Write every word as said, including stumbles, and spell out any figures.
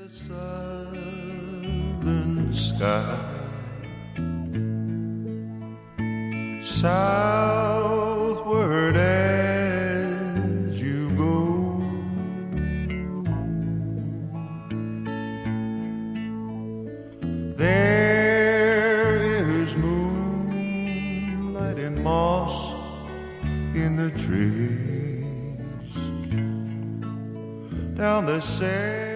southern sky, southward as you go, there is moonlight and moss in the trees down the sand.